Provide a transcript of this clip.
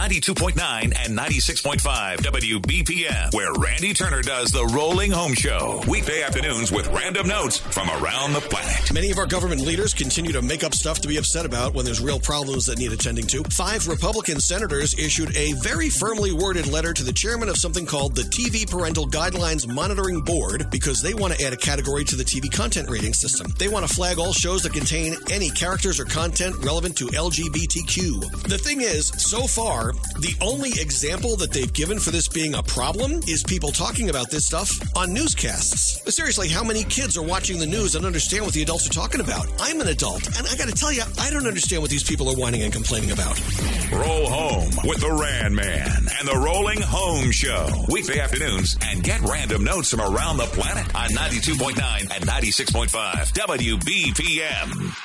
92.9 and 96.5 WBPM, where Randy Turner does the Rolling Home Show. Weekday afternoons with random notes from around the planet. Many of our government leaders continue to make up stuff to be upset about when there's real problems that need attending to. 5 Republican senators issued a very firmly worded letter to the chairman of something called the TV Parental Guidelines Monitoring Board because they want to add a category to the TV content rating system. They want to flag all shows that contain any characters or content relevant to LGBTQ. The thing is, so far, the only example that they've given for this being a problem is people talking about this stuff on newscasts. But seriously, how many kids are watching the news and understand what the adults are talking about? I'm an adult, and I got to tell you, I don't understand what these people are whining and complaining about. Roll home with the Rand Man and the Rolling Home Show. Weekday afternoons, and get random notes from around the planet on 92.9 and 96.5 WBPM.